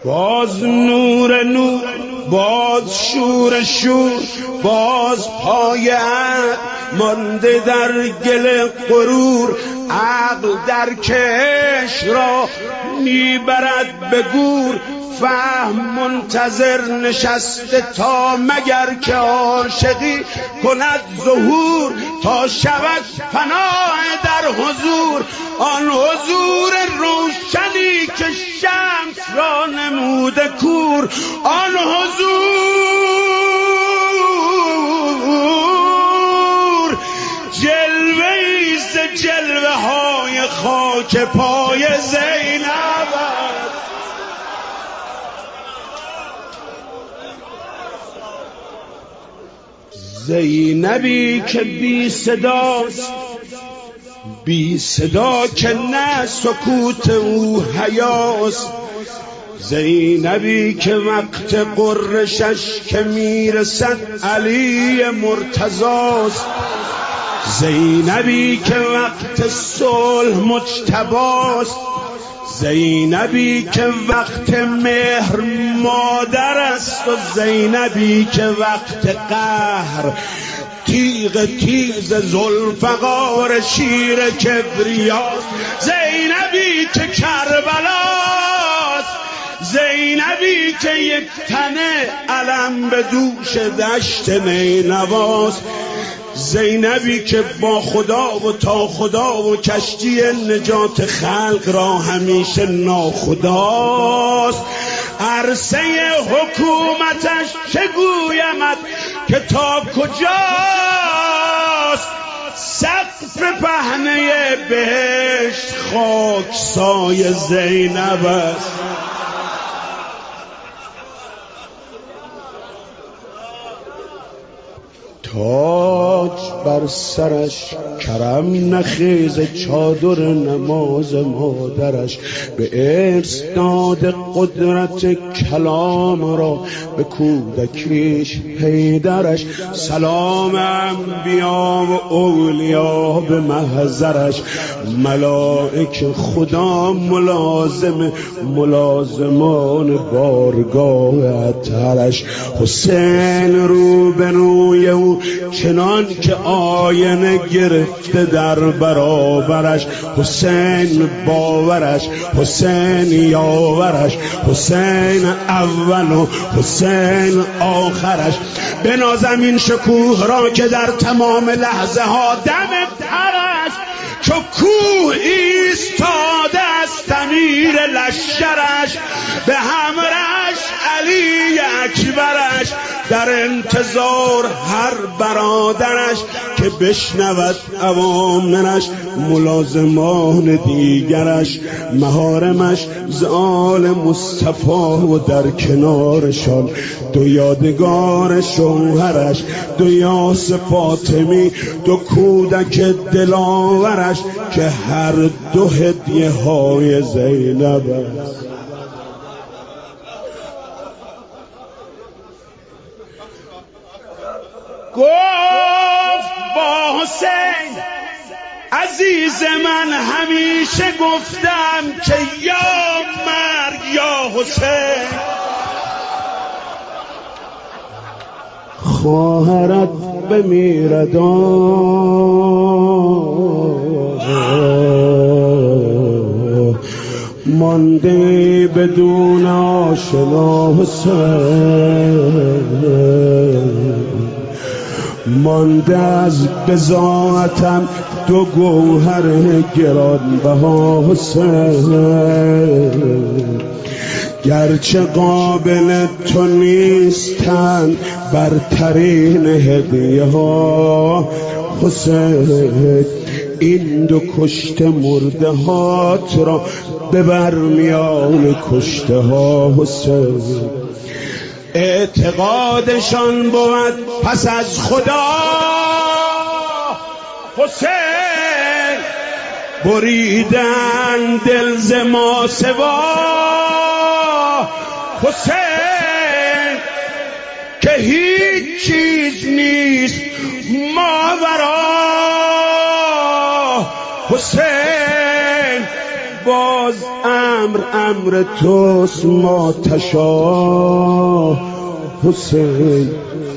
باز نور نور، باز شور شور، باز پای عقل مانده در گل غرور. عقل در کش را میبرد به گور، فهم منتظر نشسته تا مگر که عاشقی کند ظهور، تا شود فنا در حضور، آن حضور روشنی که شمس را نموده کور. آن حضور جلوه‌ای ز جلوه های خاک پای زینب، زینبی که بی صداست، بی صدا که نه سکوت او حیاست. زینبی که وقت قرشش که میرسد علی مرتضاست. زینبی که وقت صلح مجتباست. زینبی که وقت مهر مادر است و زینبی که وقت قهر تیغ تیز ذوالفقار شیر کبریاست. زینبی که کربلاست. زینبی که یک تنه علم به دوش دشت نینواست. زینبی که با خدا و تا خدا و کشتی نجات خلق را همیشه ناخداست. عرصه حکومتش چه گویمت که تا کجاست، سقف پهنه بهشت خاک سای زینب است. تاج بر سرش کرم نخیز چادر نماز مادرش، به ارث داد قدرت کلام را به کودکیش پیدرش. سلام انبیا و اولیا به محضرش، ملائک خدا ملازم ملازمان بارگاه اطهرش. حسین رو به روی او چنان که آینه گرفته در برابرش. حسین باورش، حسین یاورش، حسین اول و حسین آخرش. بنازم این شکوه را که در تمام لحظه ها دم ترش چو کوه ایستاده است امیر لشکرش، به همرش علی اکبرش، در انتظار هر برادرش که بشنود اوامرش. ملازمان دیگرش مهارمش ز آل مصطفی و در کنارشان دو یادگار شوهرش، دو یاس فاطمی، دو کودک دلاورش که هر دو هدیه های زینب است. گفت با حسین عزیز من همیشه گفتم که یا مرگ یا حسین. خواهرت بمیرد مانده بدون آشنا حسین، مانده از بضاعتم دو گوهر گرانبها حسین. گرچه قابل تو نیستن برترین هدیه ها حسین، این دو کشته مرده هات را ببر میان کشته ها حسین. اعتقادشان بود پس از خدا حسین بریدن دل ز ما سوا حسین، که هیچ چیز نیست ماورا حسین. باز امر توست ما تشا حسین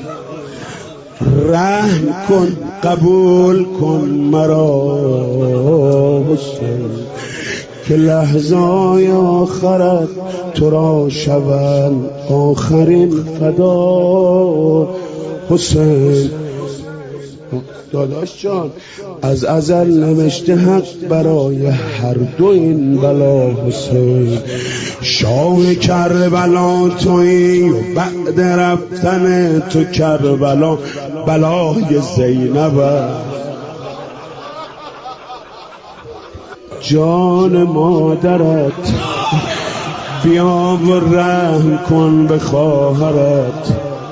رحم کن قبول کن مرا حسین که لحظای آخرت تو را شوند آخرین فدا حسین. داداش جان از ازل نوشته حق برای هر دو این بلا حسین. شاه کربلا تویی و بعد رفتن تو کربلا بلای زینب. جان مادرت بیا و رحم کن به خواهرت.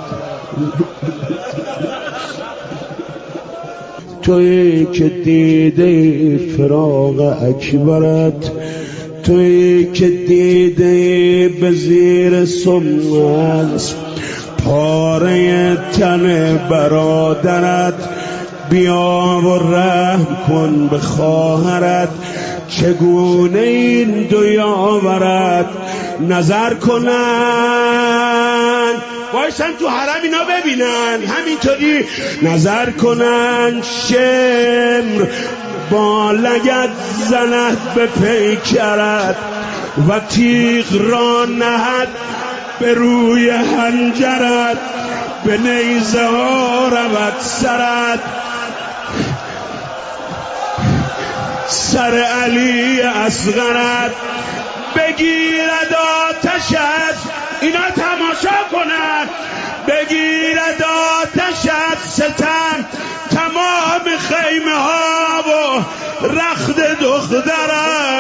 تویی که دیده فراق اکبرت، تویی که دیده به زیر سمت پاره تن برادرت. بیا و رحم کن به خواهرت. چگونه این دو یاورت نظر کنن بایستن تو حرم اینا ببینن همینطوری نظر کنن. شمر با لگد زند به پیکرت و تیغ را نهد به روی حنجرت. به نیزه ها رود سرت سر علی اصغرت. بگیرد آتشت اینا تماشا کنن بگیرد آتشت ستم تمام خیمه ها و رخت دخترت.